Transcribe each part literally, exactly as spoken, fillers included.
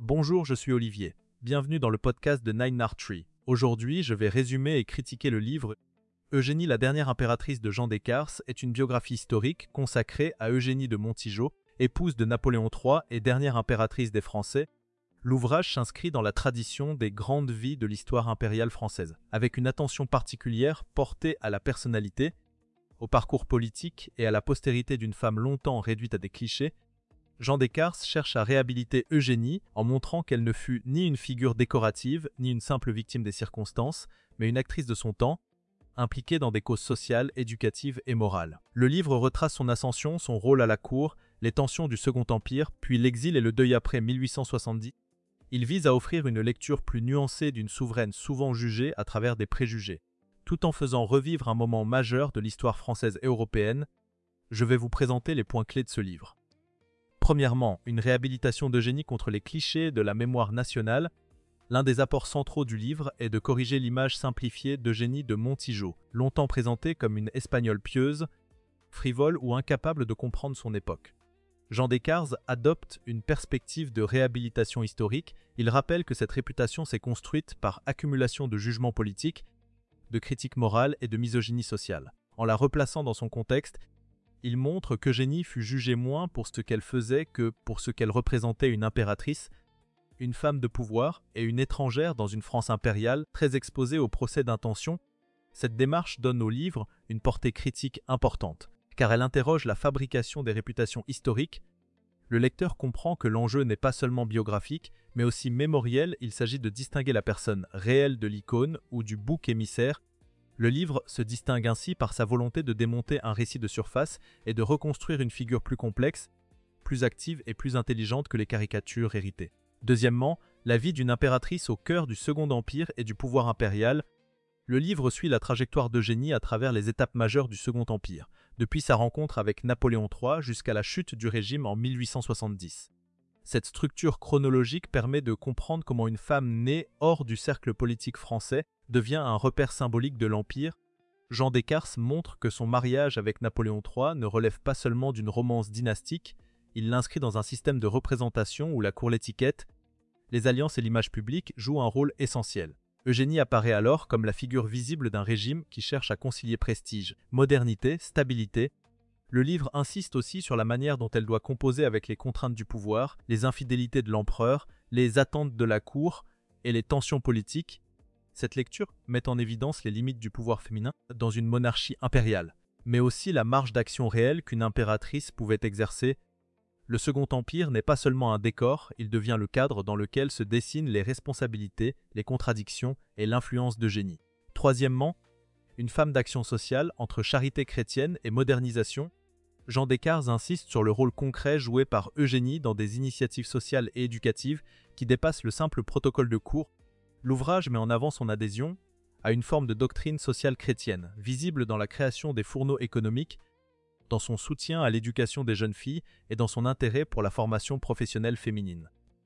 Bonjour, je suis Olivier. Bienvenue dans le podcast de Nine Art Tree. Aujourd'hui, je vais résumer et critiquer le livre Eugénie, la dernière impératrice de Jean Descartes est une biographie historique consacrée à Eugénie de Montijo, épouse de Napoléon trois et dernière impératrice des Français. L'ouvrage s'inscrit dans la tradition des grandes vies de l'histoire impériale française, avec une attention particulière portée à la personnalité, au parcours politique et à la postérité d'une femme longtemps réduite à des clichés. Jean Descartes cherche à réhabiliter Eugénie en montrant qu'elle ne fut ni une figure décorative, ni une simple victime des circonstances, mais une actrice de son temps, impliquée dans des causes sociales, éducatives et morales. Le livre retrace son ascension, son rôle à la cour, les tensions du Second Empire, puis l'exil et le deuil après mille huit cent soixante-dix. Il vise à offrir une lecture plus nuancée d'une souveraine souvent jugée à travers des préjugés, tout en faisant revivre un moment majeur de l'histoire française et européenne. Je vais vous présenter les points clés de ce livre. Premièrement, une réhabilitation d'Eugénie contre les clichés de la mémoire nationale. L'un des apports centraux du livre est de corriger l'image simplifiée d'Eugénie de Montijo, longtemps présentée comme une Espagnole pieuse, frivole ou incapable de comprendre son époque. Jean Descartes adopte une perspective de réhabilitation historique. Il rappelle que cette réputation s'est construite par accumulation de jugements politiques, de critiques morales et de misogynie sociale. En la replaçant dans son contexte, il montre qu'Eugénie fut jugée moins pour ce qu'elle faisait que pour ce qu'elle représentait, une impératrice, une femme de pouvoir et une étrangère dans une France impériale très exposée au procès d'intention. Cette démarche donne au livre une portée critique importante, car elle interroge la fabrication des réputations historiques. Le lecteur comprend que l'enjeu n'est pas seulement biographique, mais aussi mémoriel. Il s'agit de distinguer la personne réelle de l'icône ou du bouc émissaire. Le livre se distingue ainsi par sa volonté de démonter un récit de surface et de reconstruire une figure plus complexe, plus active et plus intelligente que les caricatures héritées. Deuxièmement, la vie d'une impératrice au cœur du Second Empire et du pouvoir impérial. Le livre suit la trajectoire d'Eugénie à travers les étapes majeures du Second Empire, depuis sa rencontre avec Napoléon trois jusqu'à la chute du régime en mille huit cent soixante-dix. Cette structure chronologique permet de comprendre comment une femme née hors du cercle politique français devient un repère symbolique de l'Empire. Jean Descartes montre que son mariage avec Napoléon trois ne relève pas seulement d'une romance dynastique, il l'inscrit dans un système de représentation où la cour, l'étiquette, les alliances et l'image publique jouent un rôle essentiel. Eugénie apparaît alors comme la figure visible d'un régime qui cherche à concilier prestige, modernité, stabilité. Le livre insiste aussi sur la manière dont elle doit composer avec les contraintes du pouvoir, les infidélités de l'empereur, les attentes de la cour et les tensions politiques. Cette lecture met en évidence les limites du pouvoir féminin dans une monarchie impériale, mais aussi la marge d'action réelle qu'une impératrice pouvait exercer. Le Second Empire n'est pas seulement un décor, il devient le cadre dans lequel se dessinent les responsabilités, les contradictions et l'influence d'Eugénie. Troisièmement, une femme d'action sociale entre charité chrétienne et modernisation. Jean Descartes insiste sur le rôle concret joué par Eugénie dans des initiatives sociales et éducatives qui dépassent le simple protocole de cour. L'ouvrage met en avant son adhésion à une forme de doctrine sociale chrétienne, visible dans la création des fourneaux économiques, dans son soutien à l'éducation des jeunes filles et dans son intérêt pour la formation professionnelle féminine.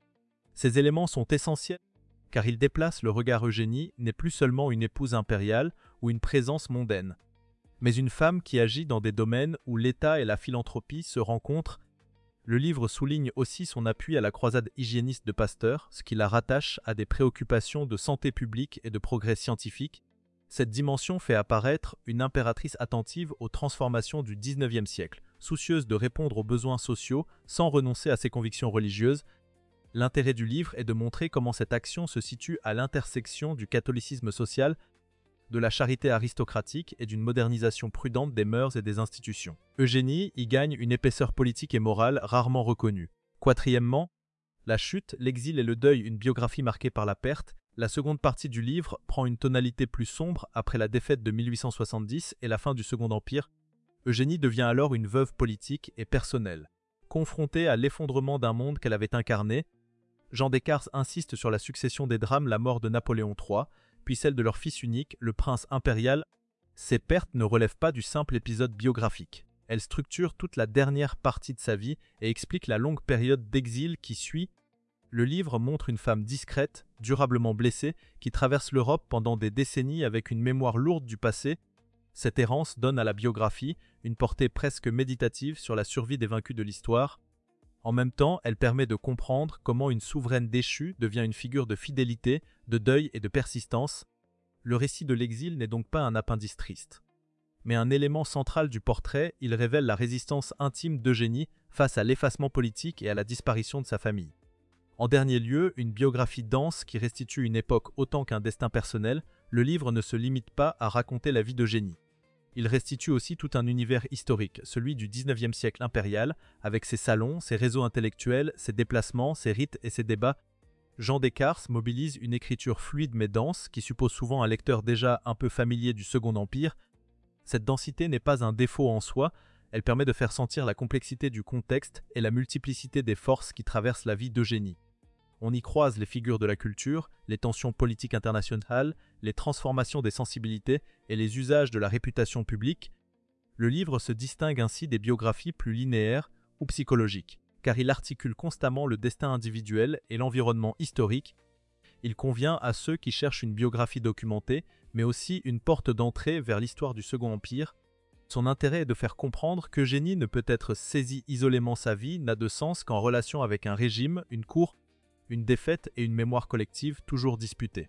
Ces éléments sont essentiels car ils déplacent le regard. Eugénie n'est plus seulement une épouse impériale ou une présence mondaine, mais une femme qui agit dans des domaines où l'État et la philanthropie se rencontrent. Le livre souligne aussi son appui à la croisade hygiéniste de Pasteur, ce qui la rattache à des préoccupations de santé publique et de progrès scientifique. Cette dimension fait apparaître une impératrice attentive aux transformations du dix-neuvième siècle, soucieuse de répondre aux besoins sociaux sans renoncer à ses convictions religieuses. L'intérêt du livre est de montrer comment cette action se situe à l'intersection du catholicisme social, de la charité aristocratique et d'une modernisation prudente des mœurs et des institutions. Eugénie y gagne une épaisseur politique et morale rarement reconnue. Quatrièmement, la chute, l'exil et le deuil, une biographie marquée par la perte. La seconde partie du livre prend une tonalité plus sombre après la défaite de mille huit cent soixante-dix et la fin du Second Empire. Eugénie devient alors une veuve politique et personnelle. Confrontée à l'effondrement d'un monde qu'elle avait incarné, Jean Descartes insiste sur la succession des drames, la mort de Napoléon trois, puis celle de leur fils unique, le prince impérial. Ces pertes ne relèvent pas du simple épisode biographique. Elles structurent toute la dernière partie de sa vie et expliquent la longue période d'exil qui suit. Le livre montre une femme discrète, durablement blessée, qui traverse l'Europe pendant des décennies avec une mémoire lourde du passé. Cette errance donne à la biographie une portée presque méditative sur la survie des vaincus de l'histoire. En même temps, elle permet de comprendre comment une souveraine déchue devient une figure de fidélité, de deuil et de persistance. Le récit de l'exil n'est donc pas un appendice triste, mais un élément central du portrait. Il révèle la résistance intime d'Eugénie face à l'effacement politique et à la disparition de sa famille. En dernier lieu, une biographie dense qui restitue une époque autant qu'un destin personnel, le livre ne se limite pas à raconter la vie d'Eugénie. Il restitue aussi tout un univers historique, celui du dix-neuvième siècle impérial, avec ses salons, ses réseaux intellectuels, ses déplacements, ses rites et ses débats. Jean Descartes mobilise une écriture fluide mais dense, qui suppose souvent un lecteur déjà un peu familier du Second Empire. Cette densité n'est pas un défaut en soi, elle permet de faire sentir la complexité du contexte et la multiplicité des forces qui traversent la vie d'Eugénie. On y croise les figures de la culture, les tensions politiques internationales, les transformations des sensibilités et les usages de la réputation publique. Le livre se distingue ainsi des biographies plus linéaires ou psychologiques, car il articule constamment le destin individuel et l'environnement historique. Il convient à ceux qui cherchent une biographie documentée, mais aussi une porte d'entrée vers l'histoire du Second Empire. Son intérêt est de faire comprendre qu'Eugénie ne peut être saisie isolément, sa vie n'a de sens qu'en relation avec un régime, une cour, une défaite et une mémoire collective toujours disputée.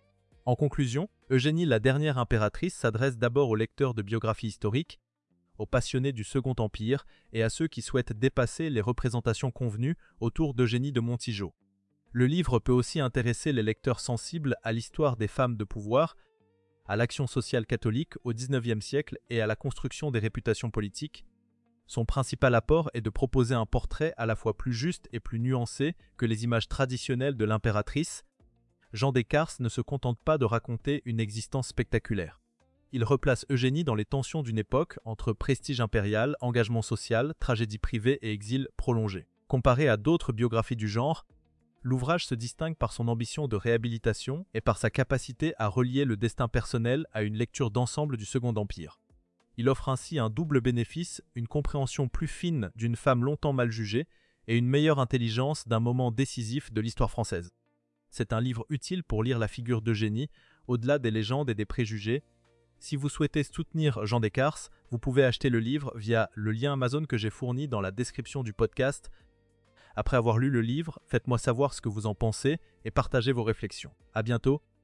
En conclusion, Eugénie la dernière impératrice s'adresse d'abord aux lecteurs de biographies historiques, aux passionnés du Second Empire et à ceux qui souhaitent dépasser les représentations convenues autour d'Eugénie de Montijo. Le livre peut aussi intéresser les lecteurs sensibles à l'histoire des femmes de pouvoir, à l'action sociale catholique au dix-neuvième siècle et à la construction des réputations politiques. Son principal apport est de proposer un portrait à la fois plus juste et plus nuancé que les images traditionnelles de l'impératrice. Jean Descartes ne se contente pas de raconter une existence spectaculaire. Il replace Eugénie dans les tensions d'une époque entre prestige impérial, engagement social, tragédie privée et exil prolongé. Comparé à d'autres biographies du genre, l'ouvrage se distingue par son ambition de réhabilitation et par sa capacité à relier le destin personnel à une lecture d'ensemble du Second Empire. Il offre ainsi un double bénéfice, une compréhension plus fine d'une femme longtemps mal jugée et une meilleure intelligence d'un moment décisif de l'histoire française. C'est un livre utile pour lire la figure d'Eugénie, au-delà des légendes et des préjugés. Si vous souhaitez soutenir Jean Descartes, vous pouvez acheter le livre via le lien Amazon que j'ai fourni dans la description du podcast. Après avoir lu le livre, faites-moi savoir ce que vous en pensez et partagez vos réflexions. À bientôt.